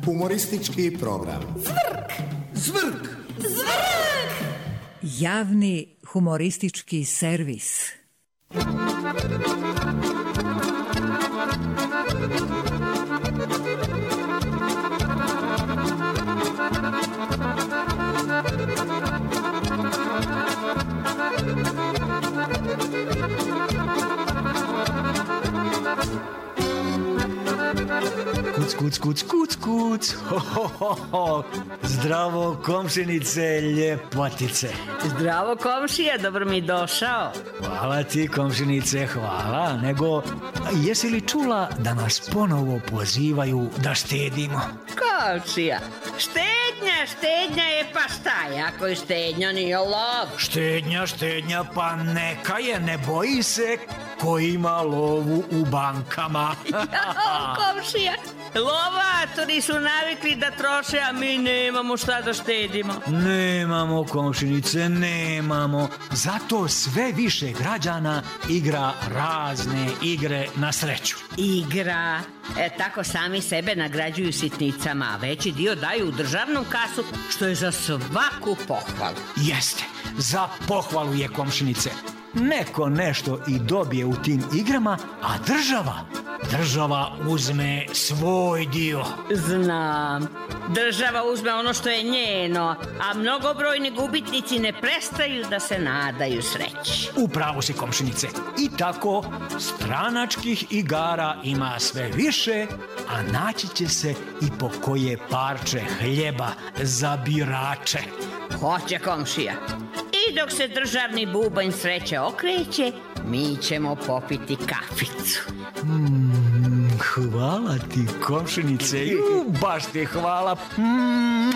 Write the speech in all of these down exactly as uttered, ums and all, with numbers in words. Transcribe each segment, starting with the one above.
Humoristički program. Zvrk! Zvrk! Zvrk! Javni humoristički servis. Kuc, kuc, kuc, kuc, kuc. Ho, ho, ho, ho. Zdravo, komšinice, ljepotice. Zdravo, komšija, dobro mi došao. Hvala ti, komšinice, hvala. Nego, jesi li čula da nas ponovo pozivaju da štedimo? Komšija, štednja, štednja je pa šta je, ako je štednja nije lov. Štednja, štednja, pa neka je, ne boji se ko ima lovu u bankama. Jao, komšija, lovatori su navikli da troše, a mi nemamo šta da štedimo. Nemamo, komšinice, nemamo. Zato sve više građana igra razne igre na sreću. Igra, e, tako sami sebe nagrađuju sitnicama, a veći dio daju u državnu kasu, što je za svaku pohvalu. Jeste, za pohvalu je, komšinice. Neko nešto i dobije u tim igrama, a država, država uzme svoj dio. Znam, država uzme ono što je njeno, a mnogobrojni gubitnici ne prestaju da se nadaju sreći. Upravo si, komšinice. I tako stranačkih igara ima sve više, a naći će se i po koje parče hljeba za birače. Hoće, komšija. I dok se državni bubanj sreće okreće, mi ćemo popiti kaficu. Mm, hvala ti, komšinice. Ju, baš ti hvala. Mm.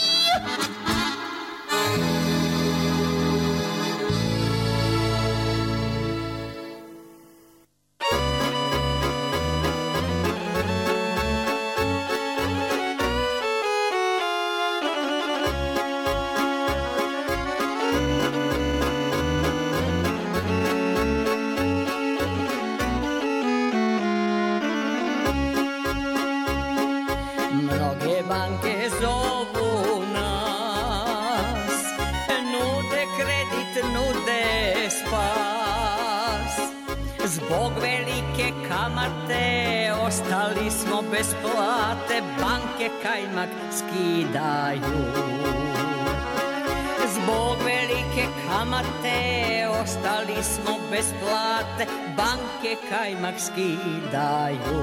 Banke zovu nas, nude kredit, nude spas. Zbog velike kamate ostali smo bez plate, banke kajmak skidaju. Zbog velike kamate ostali smo bez plate, banke kajmak skidaju.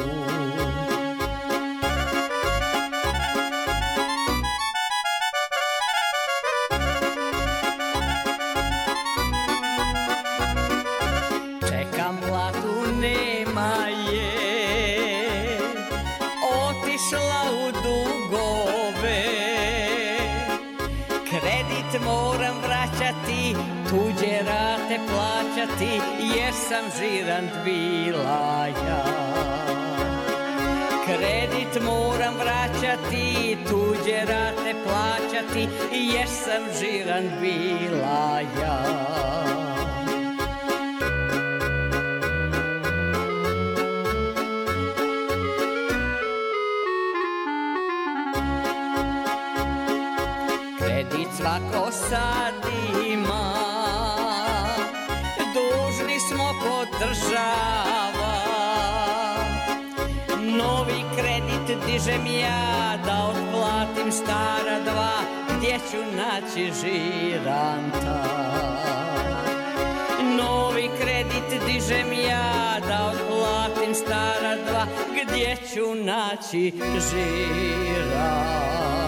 Nema je, otišla u dugove, kredit moram vraćati, tuđe rate plaćati, jer sam žirant bila ja. Kredit moram vraćati, tuđe rate plaćati, jer sam žirant bila ja. Kredit svako sad ima, dužni smo ko država. Novi kredit dižem ja, da otplatim stara dva, gdje ću naći žiranta. Novi kredit dižem ja, da otplatim stara dva, gdje ću naći žiranta.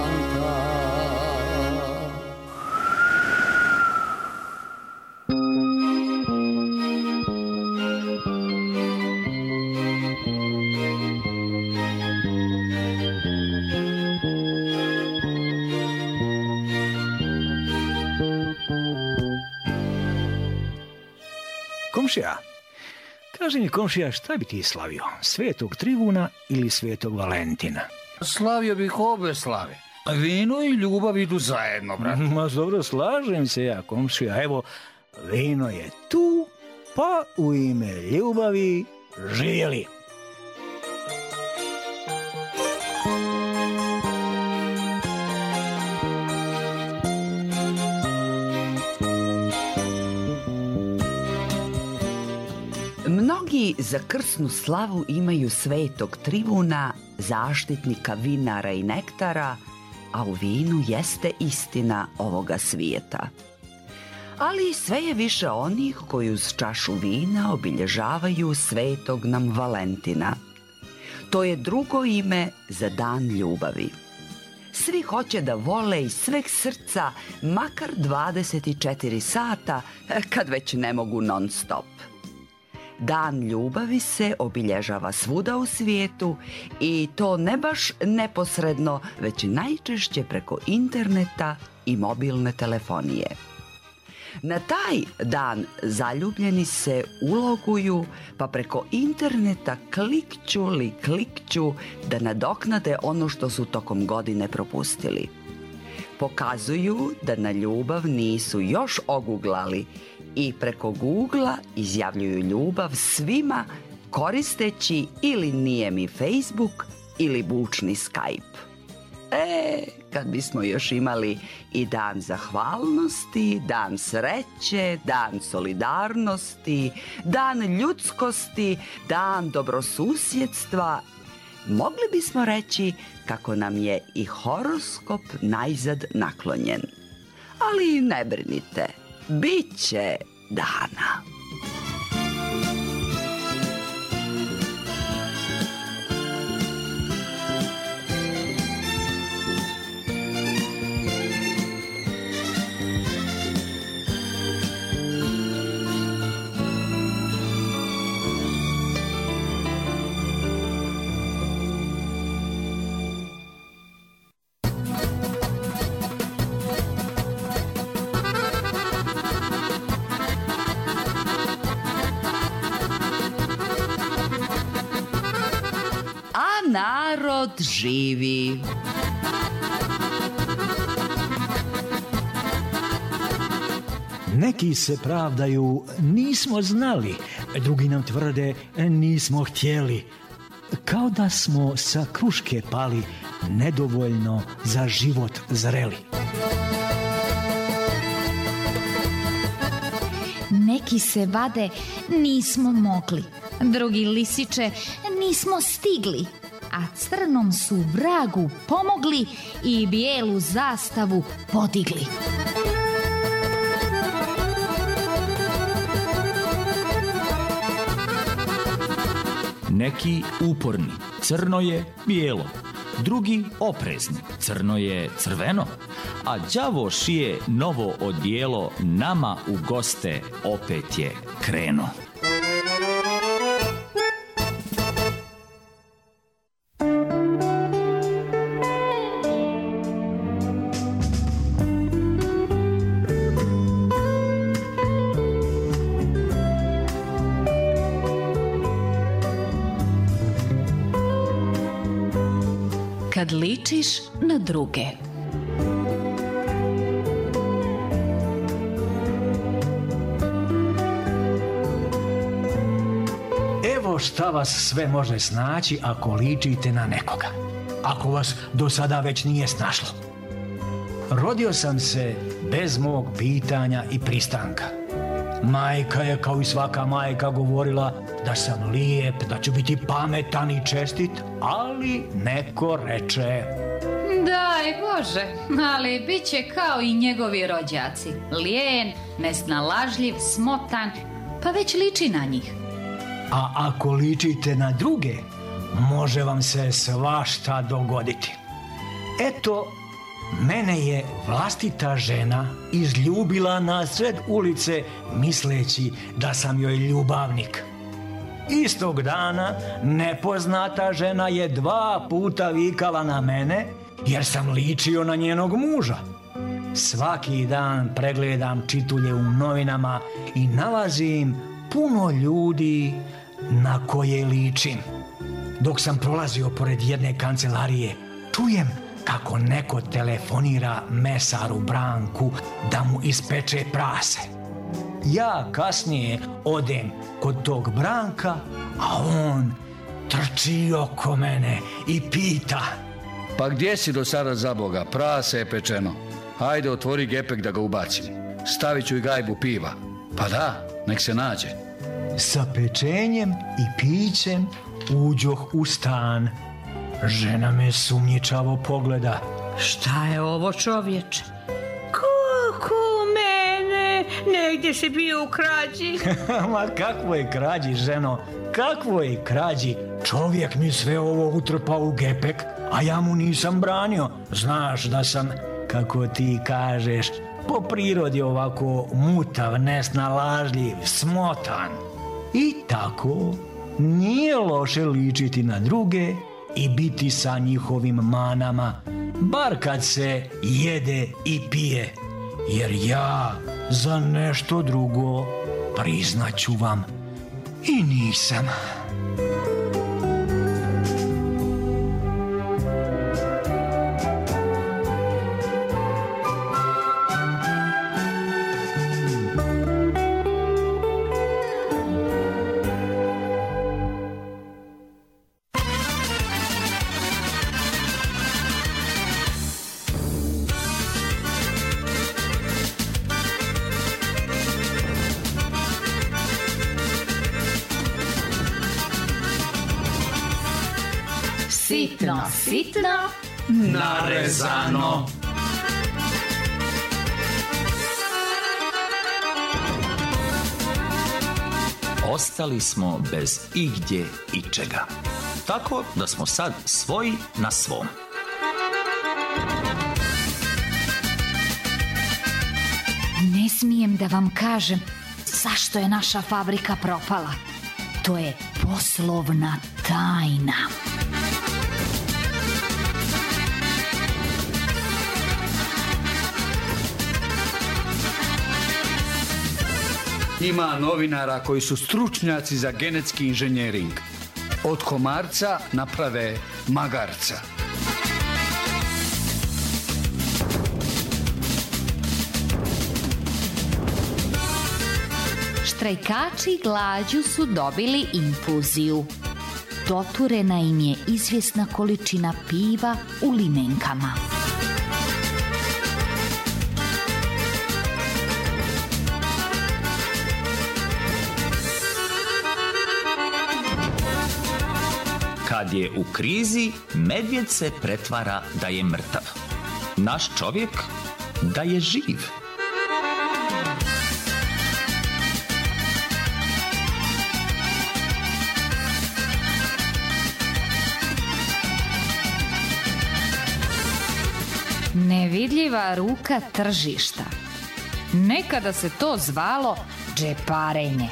Komšija, kaži mi, komšija, šta bi ti slavio? Svetog Trivuna ili Svetog Valentina? Slavio bih obe slave. Vino i ljubav idu zajedno, brate. Ma dobro, slažem se ja, komšija. Evo, vino je tu, pa u ime ljubavi živjeli. Mnogi za krsnu slavu imaju svetog Trivuna, zaštitnika vinara i nektara, a u vinu jeste istina ovoga svijeta. Ali sve je više onih koji uz čašu vina obilježavaju svetog nam Valentina. To je drugo ime za dan ljubavi. Svi hoće da vole iz sveg srca makar dvadeset četiri sata, kad već ne mogu non stop. Dan ljubavi se obilježava svuda u svijetu i to ne baš neposredno, već najčešće preko interneta i mobilne telefonije. Na taj dan zaljubljeni se uloguju, pa preko interneta klikću li klikću da nadoknade ono što su tokom godine propustili. Pokazuju da na ljubav nisu još oguglali i preko Googla izjavljuju ljubav svima koristeći ili nije mi Facebook ili bučni Skype. E, kad bismo još imali i dan zahvalnosti, dan sreće, dan solidarnosti, dan ljudskosti, dan dobrosusjedstva, mogli bismo reći kako nam je i horoskop najzad naklonjen. Ali ne brinite, bit će dana. Narod živi. Neki se pravdaju nismo znali, drugi nam tvrde nismo htjeli. Kao da smo sa kruške pali, nedovoljno za život zreli. Neki se vade nismo mogli, drugi lisiče nismo stigli, a crnom su vragu pomogli i bijelu zastavu podigli. Neki uporni, crno je bijelo, drugi oprezni, crno je crveno, a đavo šije novo odijelo, nama u goste opet je krenuo. Kad ličiš na druge. Evo šta vas sve može snaći ako ličite na nekoga. Ako vas do sada već nije snašlo. Rodio sam se bez mog pitanja i pristanka. Majka je kao i svaka majka govorila da sam lijep, da ću biti pametan i čestit, ali neko reče: daj Bože, ali bit će kao i njegovi rođaci. Lijen, nesnalažljiv, smotan, pa već liči na njih. A ako ličite na druge, može vam se svašta dogoditi. Eto, mene je vlastita žena izljubila na sred ulice misleći da sam joj ljubavnik. Istog dana nepoznata žena je dva puta vikala na mene jer sam ličio na njenog muža. Svaki dan pregledam čitulje u novinama i nalazim puno ljudi na koje ličim. Dok sam prolazio pored jedne kancelarije, čujem kako neko telefonira mesaru Branku da mu ispeče prase. Ja kasnije odem kod tog Branka, a on trči oko mene i pita: pa gdje si do sada za Boga? Prase je pečeno. Hajde, otvori gepek da ga ubacim. Stavit ću i gajbu piva. Pa da, nek se nađe. sa pečenjem i pićem uđoh u stan. Žena me sumnjičavo pogleda. Šta je ovo, čovječe? Kako mene? Negdje si bio u krađi? Ma kakvo je krađi, ženo? Kakvo je krađi? Čovjek mi sve ovo utrpao u gepek, a ja mu nisam branio. Znaš da sam, kako ti kažeš, po prirodi ovako mutav, nesnalažljiv, smotan. I tako nije loše ličiti na druge i biti sa njihovim manama, bar kad se jede i pije. Jer ja za nešto drugo, priznaću vam, i nisam. Sitno, sitno, narezano. Ostali smo bez igdje i čega. Tako da smo sad svoji na svom. Ne smijem da vam kažem zašto je naša fabrika propala. To je poslovna tajna. Ima novinara koji su stručnjaci za genetski inženjering. Od komarca naprave magarca. Štrajkači glađu su dobili infuziju. Doturena im je izvjesna količina piva u limenkama. Kad je u krizi, medvjed se pretvara da je mrtav. Naš čovjek da je živ. Nevidljiva ruka tržišta. Nekada se to zvalo džeparenje.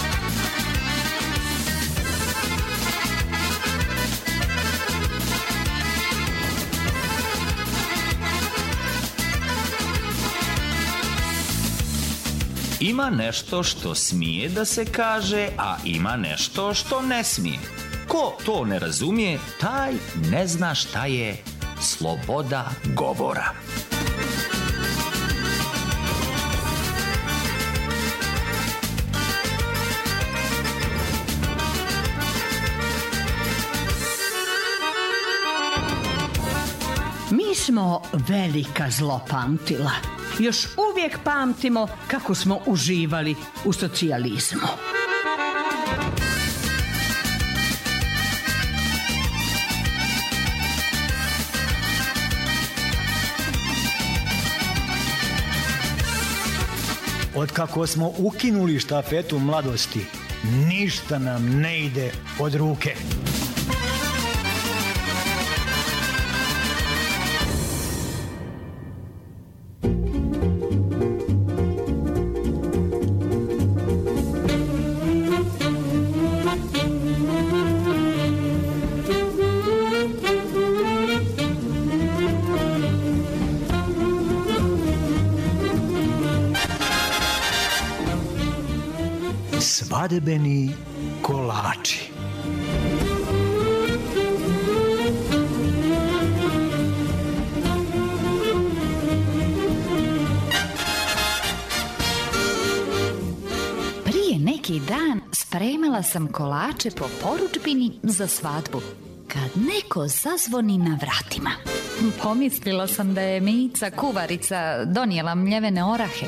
Ima nešto što smije da se kaže, a ima nešto što ne smije. Ko to ne razumije, taj ne zna šta je sloboda govora. Mi smo velika zlopamtila. Još uvijek pamtimo kako smo uživali u socijalizmu. Otkako smo ukinuli štafetu mladosti, ništa nam ne ide od ruke. Svadebeni kolači. Prije neki dan spremala sam kolače po porudžbini za svadbu, kad neko zazvoni na vratima. Pomislila sam da je Mica, kuvarica, donijela mljevene orahe.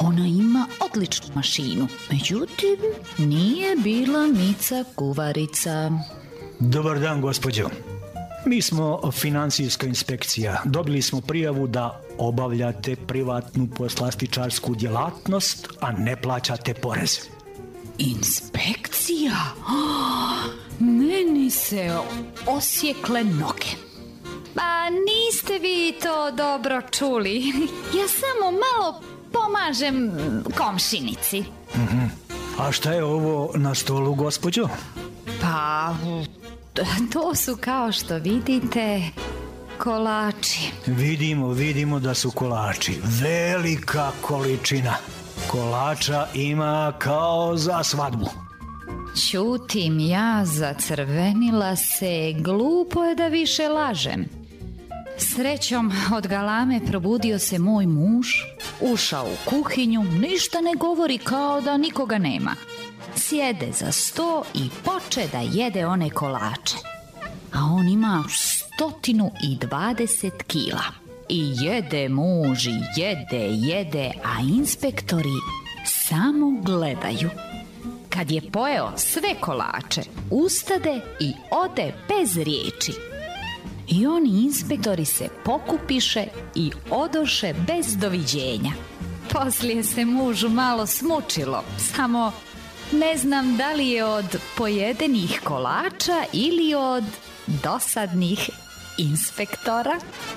Ona ima odličnu mašinu. Međutim, nije bila Mica kuvarica. Dobar dan, gospođo. Mi smo financijska inspekcija. Dobili smo prijavu da obavljate privatnu poslastičarsku djelatnost, a ne plaćate porez. Inspekcija? Oh, meni se osjekle noge. Pa niste vi to dobro čuli. Ja samo malo pomažem komšinici. Mm-hmm. A šta je ovo na stolu, gospođo? Pa, to su kao što vidite kolači. Vidimo, vidimo da su kolači. Velika količina. Kolača ima kao za svadbu. Ćutim ja, zacrvenila se, glupo je da više lažem. Srećom od galame probudio se moj muž, ušao u kuhinju, ništa ne govori kao da nikoga nema. Sjede za sto i poče da jede one kolače. A on ima stotinu i dvadeset kila. I jede muž, i jede, jede, a inspektori samo gledaju. Kad je pojeo sve kolače, ustade i ode bez riječi. I oni inspektori se pokupiše i odoše bez doviđenja. Poslije se mužu malo smučilo, samo ne znam da li je od pojedenih kolača ili od dosadnih inspektora.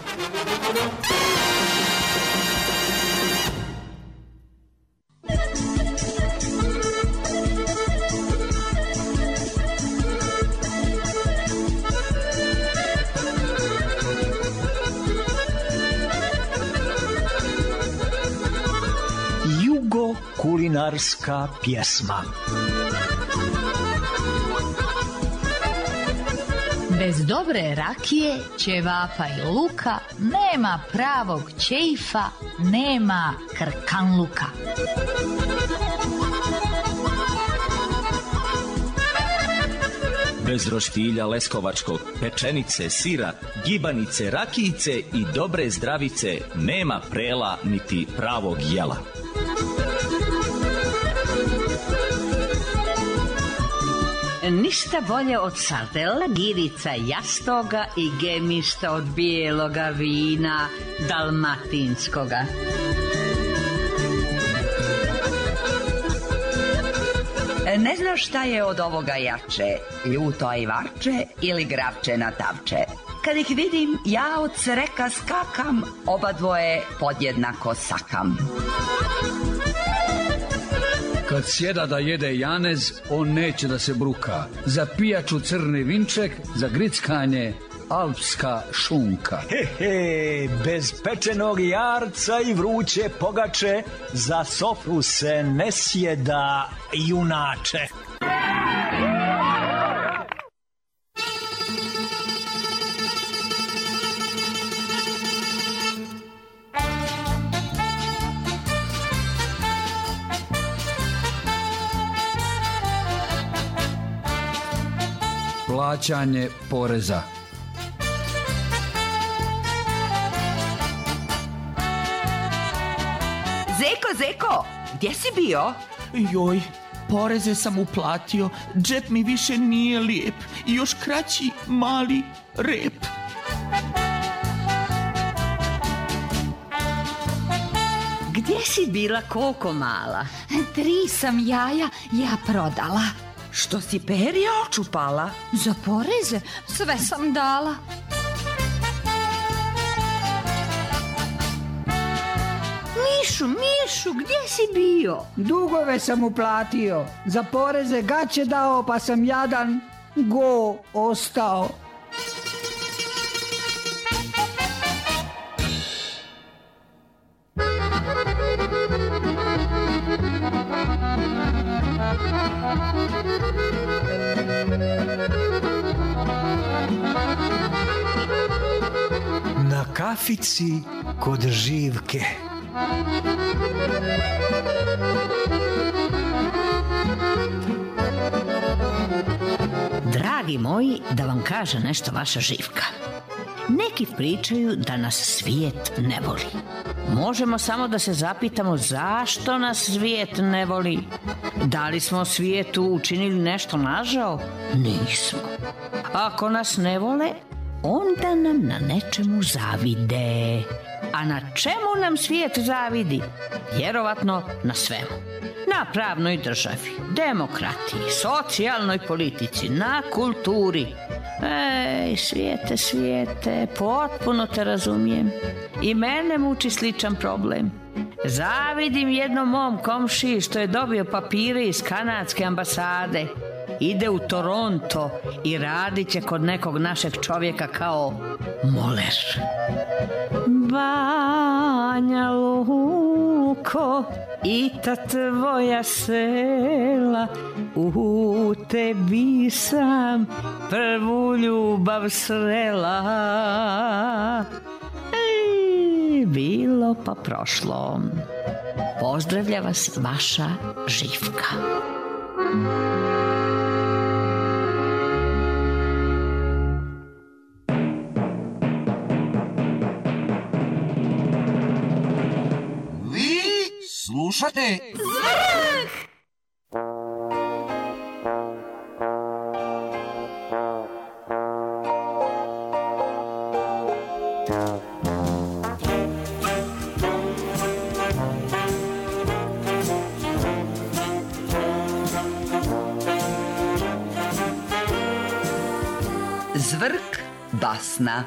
Kulinarska pjesma. Bez dobre rakije, ćevapa i luka nema pravog ćeifa, nema krkanluka. Bez roštilja leskovačkog, pečenice, sira, gibanice, rakijice i dobre zdravice nema prela niti pravog jela. Ništa bolje od sardela, girica jastoga i gemišta od bijeloga vina dalmatinskoga. Ne znaš šta je od ovoga jače, ljuto ajvarče ili gravče na tavče. Kad ih vidim, ja od sreka skakam, oba dvoje podjednako sakam. Kad sjeda da jede janez, on neće da se bruka. Za pijaču crni vinček, za grickanje alpska šunka. He, he, bez pečenog jarca i vruće pogače, za sofru se ne sjeda, junače. Plaćanje poreza. Zeko, Zeko, gdje si bio? Joj, poreze sam uplatio, džep mi više nije lijep i još kraći mali rep. Gdje si bila, koliko mala? Tri sam jaja ja prodala. Što si perja očupala? Za poreze sve sam dala. Mišu, Mišu, gdje si bio? Dugove sam uplatio, za poreze gaće dao, pa sam jadan go ostao. Na kafici kod Živke. Dragi moji, da vam kaže nešto vaša Živka. Neki pričaju da nas svijet ne voli. Možemo samo da se zapitamo zašto nas svijet ne voli. Da li smo svijetu učinili nešto nažao? Nismo. Ako nas ne vole, onda nam na nečemu zavide. A na čemu nam svijet zavidi? Vjerovatno na svemu. Na pravnoj državi, demokratiji, socijalnoj politici, na kulturi. Ej, svijete, svijete, potpuno te razumijem. I mene muči sličan problem. Zavidim jednom mom komšiji što je dobio papire iz kanadske ambasade. Ide u Toronto i radit će kod nekog našeg čovjeka kao moler. Banja Luko, i ta tvoja sela, u tebi sam prvu ljubav srela. Ej, bilo pa prošlo. Pozdravlja vas vaša Živka. Slušate Zvrk! Zvrk basna.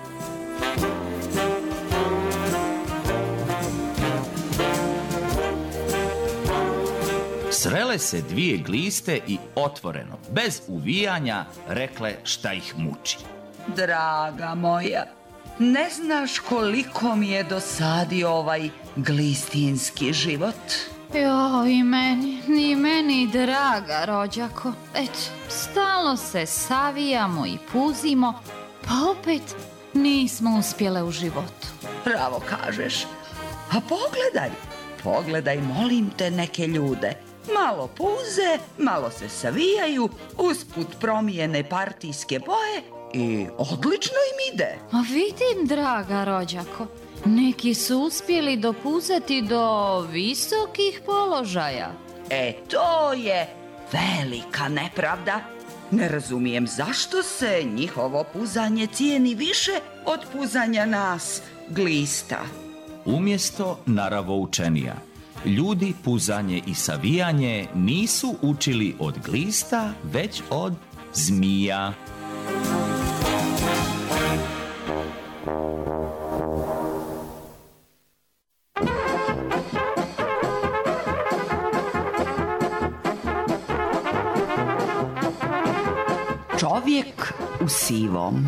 Srele se dvije gliste i otvoreno, bez uvijanja, rekle šta ih muči. Draga moja, ne znaš koliko mi je dosadio ovaj glistinski život? Jo, i meni, i meni, draga rođako. Eto, stalno se savijamo i puzimo, pa opet nismo uspjele u životu. Pravo kažeš. A pogledaj, pogledaj, molim te, neke ljude. Malo puze, malo se savijaju, usput promijene partijske boje i odlično im ide. A vidim, draga rođako, neki su uspjeli dopuzati do visokih položaja. E, to je velika nepravda. Ne razumijem zašto se njihovo puzanje cijeni više od puzanja nas, glista. Umjesto naravoučenija, ljudi puzanje i savijanje nisu učili od glista, već od zmija. Čovjek u sivom.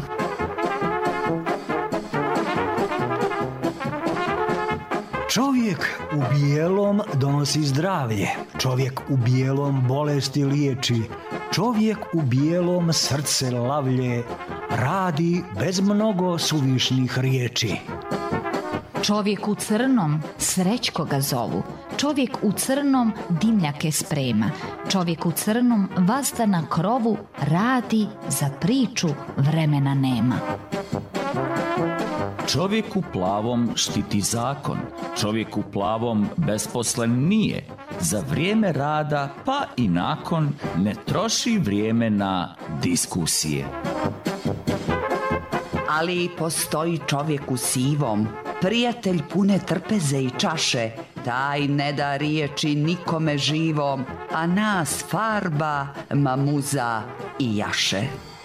Čovjek u bijelom donosi zdravlje, čovjek u bijelom bolesti liječi, čovjek u bijelom srce lavlje, radi bez mnogo suvišnih riječi. Čovjek u crnom, Srećko ga zovu. Čovjek u crnom dimljake sprema. Čovjek u crnom vazda na krovu radi, za priču vremena nema. Čovjek u plavom štiti zakon. Čovjek u plavom besposlen nije. Za vrijeme rada pa i nakon ne troši vrijeme na diskusije. Ali postoji čovjek u sivom, prijatelj pune trpeze i čaše, taj ne da riječi nikome živom, a nas farba, mamuza i jaše.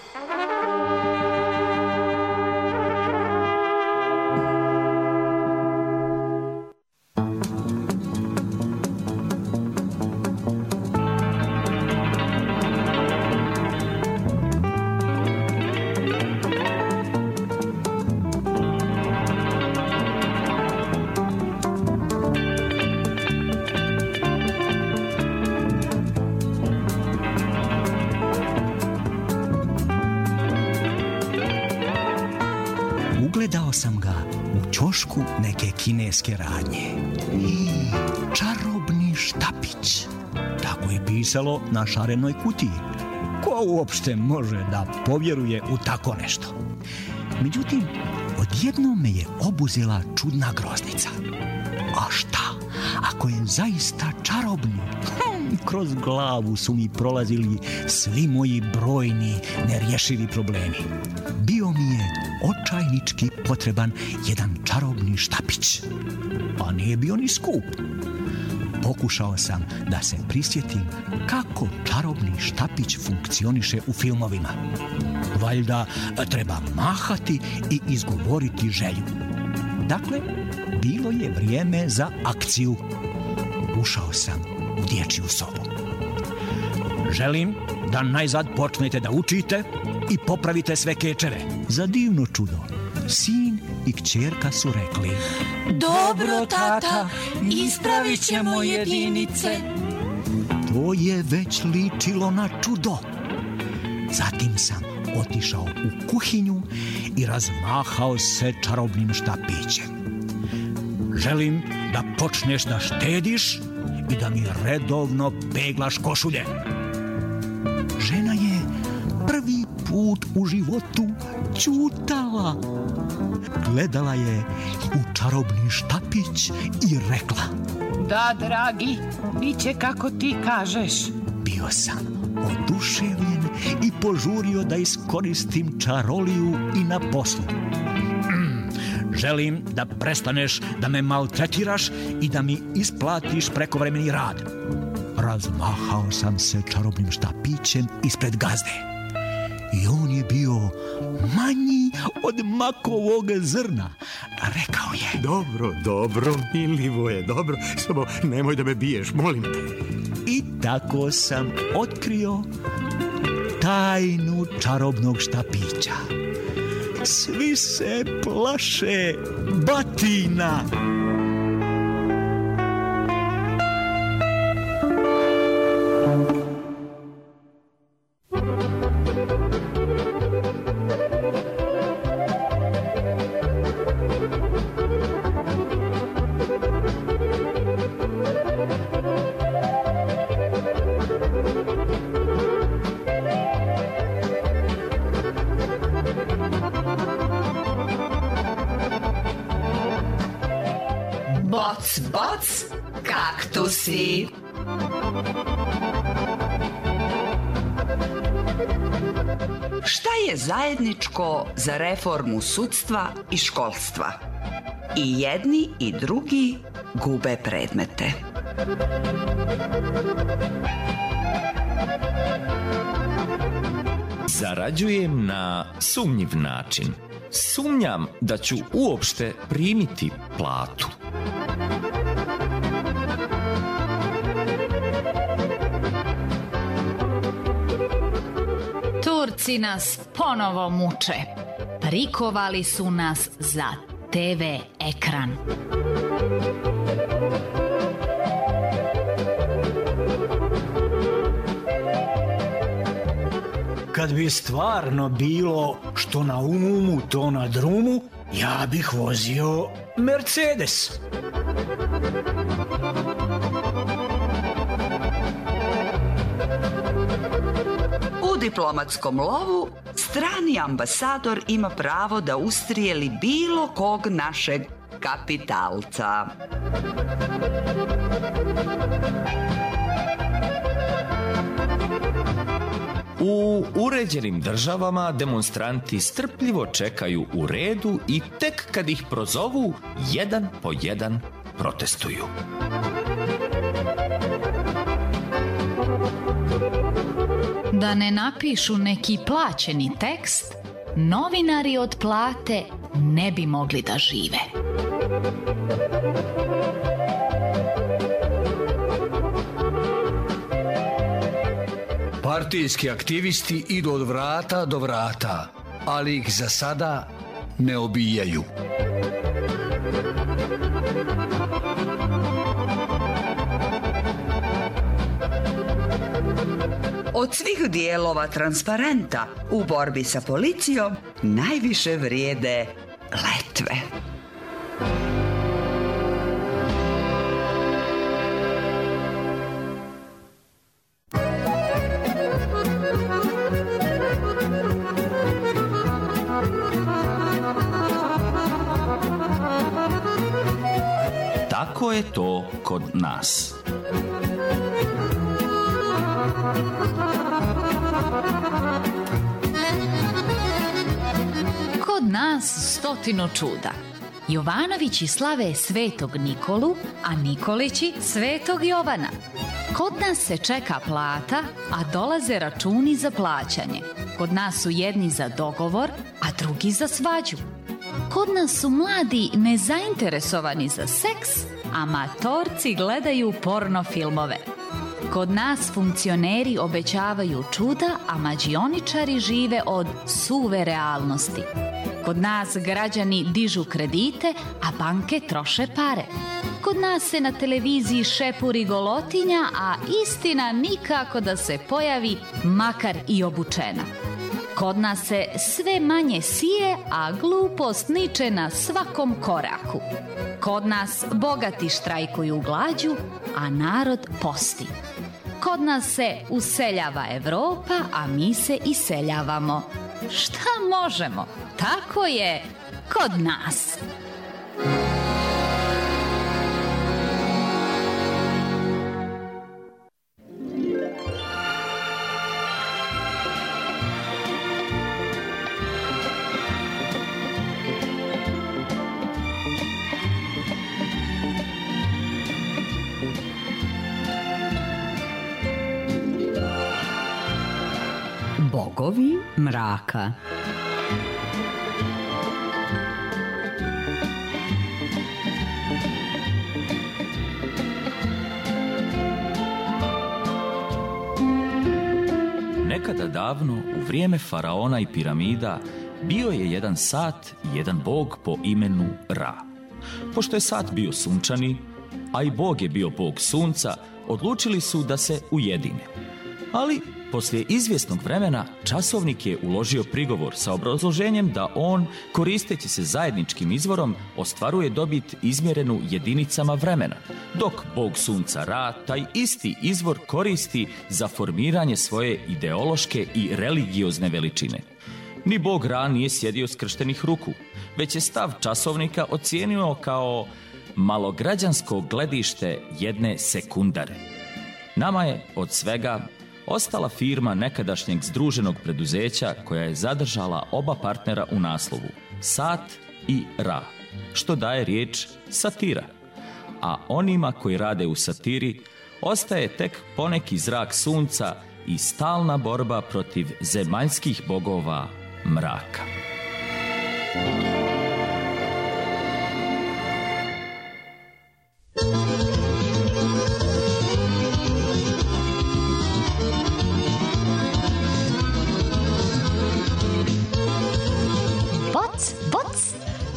Ugledao sam ga u ćošku neke kineske radnje. Čarobni štapić. Tako je pisalo na šarenoj kutiji. Ko uopšte može da povjeruje u tako nešto? Međutim, odjednom me je obuzela čudna groznica. A šta, ako je zaista čarobni? Hm, kroz glavu su mi prolazili svi moji brojni, nerješivi problemi. Bio mi je očajnički potreban jedan čarobni štapić, a nije bio ni skup. Pokušao sam da se prisjetim kako čarobni štapić funkcioniše u filmovima. Valjda treba mahati i izgovoriti želju. Dakle, bilo je vrijeme za akciju. Ušao sam u dječju sobu. Želim da najzad počnete da učite i popravite sve kečeve. Za divno čudo, sin i kćerka su rekli: Dobro, tata, ispravit ćemo jedinice. To je već ličilo na čudo. Zatim sam otišao u kuhinju i razmahao se čarobnim štapićem. Želim da počneš da štediš i da mi redovno peglaš košulje. Žena je prvi put u životu ćutala. Gledala je u čarobni štapić i rekla: Da, dragi, bit će kako ti kažeš. Bio sam oduševljen i požurio da iskoristim čaroliju i na poslu. Mm, želim da prestaneš da me maltretiraš i da mi isplatiš prekovremeni rad. Razmahao sam se čarobnim štapićem ispred gazde. I on je bio manji od makovog zrna. Rekao je: Dobro, dobro, milivo je, dobro, samo nemoj da me biješ, molim te. I tako sam otkrio tajnu čarobnog štapića. Svi se plaše batina. Boc, boc, kaktusi. Šta je zajedničko za reformu sudstva i školstva? I jedni i drugi gube predmete. Zarađujem na sumnjiv način. Sumnjam da ću uopšte primiti platu. Turci nas ponovo muče. Prikovali su nas za te ve ekran. Kad bi stvarno bilo što na umu, to na drumu, ja bih vozio Mercedes. U diplomatskom lovu strani ambasador ima pravo da ustrijeli bilo kog našeg kapitalca. U uređenim državama demonstranti strpljivo čekaju u redu i tek kad ih prozovu, jedan po jedan protestuju. Da ne napišu neki plaćeni tekst, novinari od plate ne bi mogli da žive. Partijski aktivisti idu od vrata do vrata, ali ih za sada ne obijaju. Od svih dijelova transparenta u borbi sa policijom najviše vrijede letve. kako je to kod nas. Kod nas stotinu čuda. Jovanovići slave Svetog Nikolu, a Nikolići Svetog Jovana. Kod nas se čeka plata, a dolaze računi za plaćanje. Kod nas su jedni za dogovor, a drugi za svađu. Kod nas su mladi nezainteresovani za seks, a matorci gledaju porno filmove. Kod nas funkcioneri obećavaju čuda, a mađioničari žive od suve realnosti. Kod nas građani dižu kredite, a banke troše pare. Kod nas se na televiziji šepuri golotinja, a istina nikako da se pojavi, makar i obučena. Kod nas se sve manje sije, a glupost niče na svakom koraku. Kod nas bogati štrajkuju glađu, a narod posti. Kod nas se useljava Evropa, a mi se iseljavamo. Šta možemo? Tako je kod nas. Bogovi mraka. Nekada davno, u vrijeme faraona i piramida, bio je jedan sat i jedan bog po imenu Ra. Pošto je sat bio sunčani, a i bog je bio bog sunca, odlučili su da se ujedine. Ali poslije izvjesnog vremena časovnik je uložio prigovor sa obrazloženjem da on, koristeći se zajedničkim izvorom, ostvaruje dobit izmjerenu jedinicama vremena, dok bog sunca Ra taj isti izvor koristi za formiranje svoje ideološke i religiozne veličine. Ni bog Ra nije sjedio skrštenih ruku, već je stav časovnika ocijenio kao malograđansko gledište jedne sekundare. Nama je od svega ostala firma nekadašnjeg združenog preduzeća koja je zadržala oba partnera u naslovu, Sat i Ra, što daje riječ satira. A onima koji rade u satiri ostaje tek poneki zrak sunca i stalna borba protiv zemaljskih bogova mraka. Boc, boc!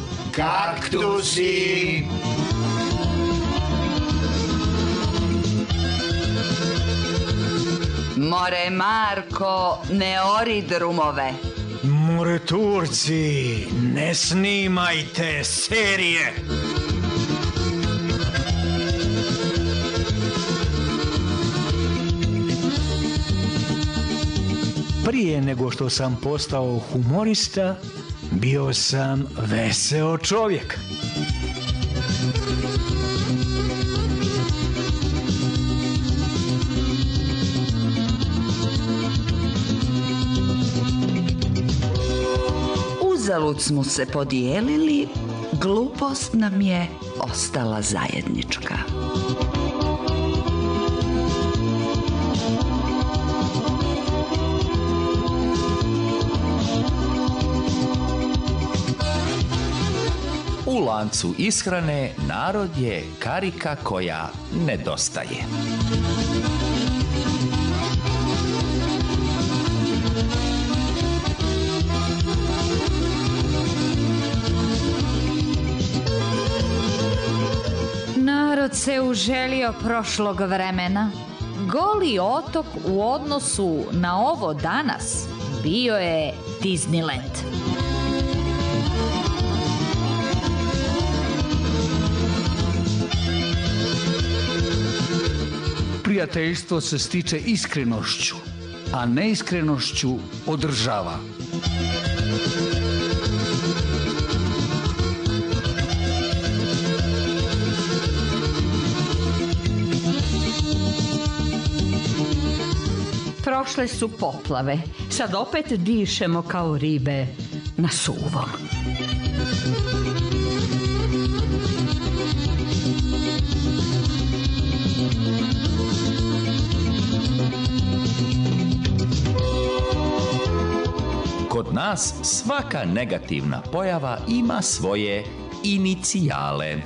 Kaktusi! More Marko, ne ori drumove. More Turci, ne snimajte serije. Prije nego što sam postao humorista, bio sam veseo čovjek. Uzalud smo se podijelili, glupost nam je ostala zajednička. U lancu ishrane narod je karika koja nedostaje. Narod se uželio prošlog vremena. Goli otok u odnosu na ovo danas bio je Disneyland. Prijateljstvo se stiče iskrenošću, a neiskrenošću održava. Prošle su poplave, sad opet dišemo kao ribe na suvom. Kod nas svaka negativna pojava ima svoje inicijale.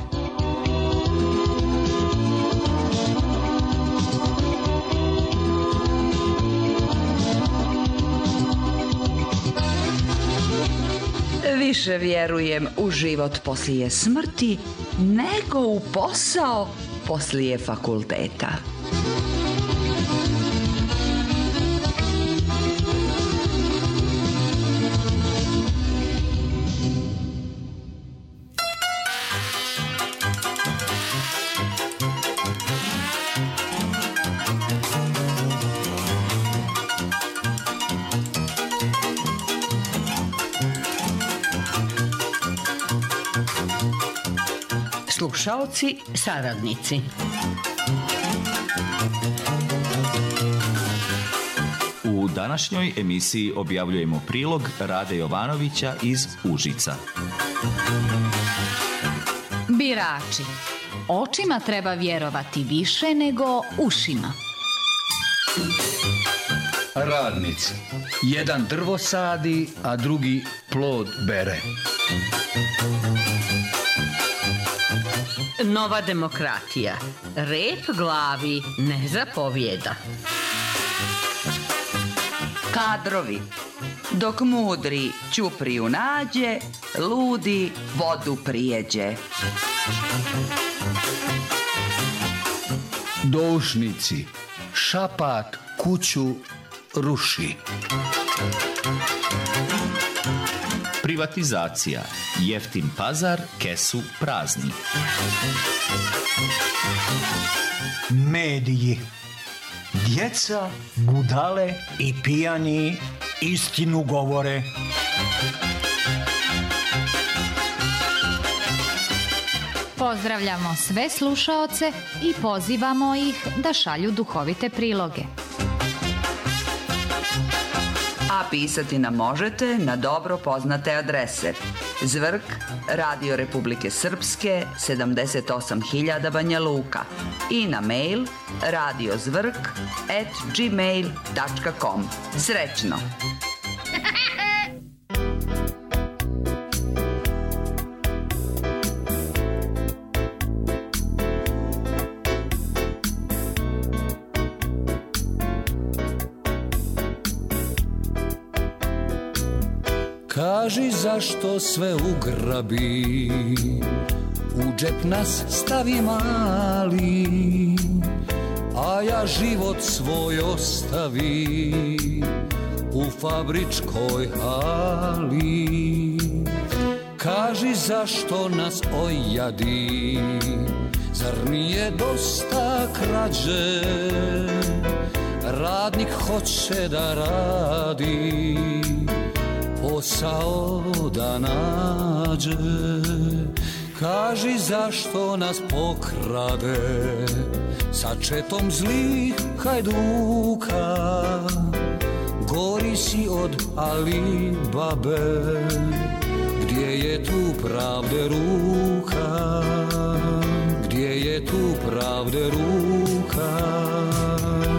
Više vjerujem u život poslije smrti nego u posao poslije fakulteta. Slušaoci, saradnici. U današnjoj emisiji objavljujemo prilog Rade Jovanovića iz Užica. Birači. Očima treba vjerovati više nego ušima. Radnici. Jedan drvo sadi, a drugi plod bere. Nova demokratija. Rep glavi ne zapovjeda. Kadrovi. Dok mudri ćupriju nađe, ludi vodu prijeđe. Doušnici. Šapat kuću ruši. Privatizacija. Jeftin pazar, kesu prazni. Mediji. Djeca, budale i pijani istinu govore. Pozdravljamo sve slušaoce i pozivamo ih da šalju duhovite priloge. A pisati nam možete na dobro poznate adrese: Zvrk, Radio Republike Srpske, sedamdeset osam hiljada Banja Luka, i na mail radiozvrk at gmail dot com. Srećno! Kaži zašto sve ugrabi, u džep nas stavi mali, a ja život svoj ostavi u fabričkoj hali. Kaži zašto nas ojadi, zar nije dosta krađe, radnik hoće da radi, posao da nađe. Kaži zašto nas pokrade sa četom zlih hajduka. Gori si od Ali Babe, gdje je tu pravde ruka, gdje je tu pravde ruka.